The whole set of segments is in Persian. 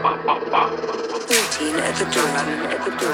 13 at the door.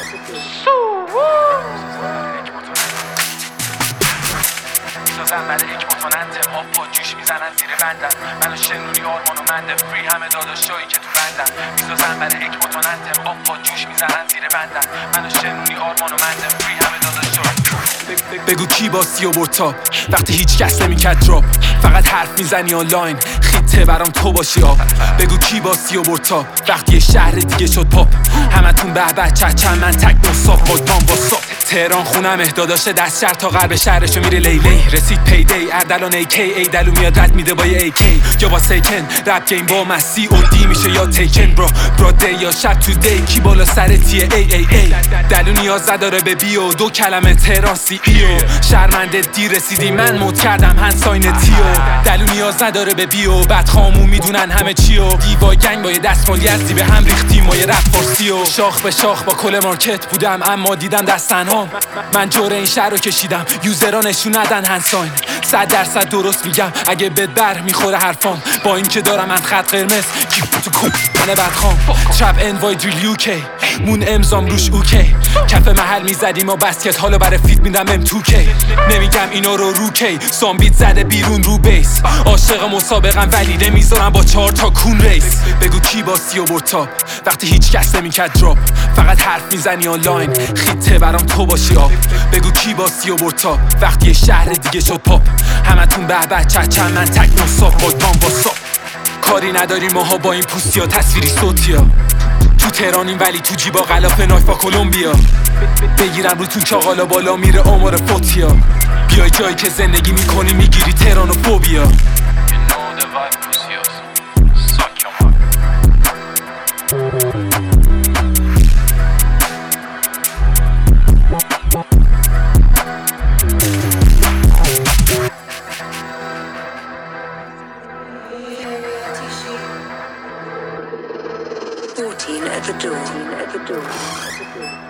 میسازن برای یک متوننته آب با جوش میزنن زیر بندن منو شنونی آرمانو منده فری همه داداشایی که تو بندن میسازن برای یک متوننته آب با جوش میزنن زیر بندن منو شنونی آرمانو منده فری همه داداشایی. بگو کی باسی و برتاب وقتی هیچ کس نمیکرد دراپ فقط حرف میزنی آنلاین خیته برام تو باشی آب. بگو کی باسی و برتاب وقتی یه شهر دیگه شد پاپ همتون به به چچم من تک نصاف با دام با صاف. تهران خونم داداشه دست شهر تا غرب شهرشو میره لیلی رسید پیدی اردلان ای دلو میاد رد میده با یه ایکی یا با سیکن رپ گیم با مسی او دی میشه یا تیکن برا دی یا شب تو دی کی بالا سر تیه ای دلو نیاز نداره به بیو دو کلمه تهران سی ایو شرمنده دیر رسیدی من مود کردم هنساین تیو دلو نیاز نداره به بیو بدخامون میدونن همه چیو دیوا گنگ با یه دستمال یزدی به هم ریختیم ما یه رپ فارسیو شاخ به شاخ با کل مارکت بودم اما دیدم دست تنها من جور این شهر رو کشیدم یوزرها نشون ندن هنساین 100% درست میگم اگه بد بر میخوره حرفام با این که دارم من خط قرمز کی تو کوم من بدخام ترپ انوای دریل یوکی مون امزام روش اوکی کف محل میزدیم و بسکت حالا برای فیت میدم ام 2K نمیگم اینا رو روکی سامبیت زده بیرون رو بیس عاشق مسابقم ولی نمیذارم با 4 تا کون ریس. بگو کی باسی و برتاب وقتی هیچ کس نمیکرد دراپ فقط حرف میزنی آنلاین خیته برام تو باشی آب. بگو کی باسی و برتاب وقتی یه شهر دیگه شد پاپ همتون به به چچم من تک نصاف با دام با صاف. کاری نداریم ماها با این پوستی ها تصویری صوتی ها تو تهرانیم ولی تو جیبا غلاف نایف با کلمبیا بگیرم روتون چاقالا بالا میره آمار فوتیا بیای جایی که زندگی میکنی میگیری تهران و فوبیا. At the door.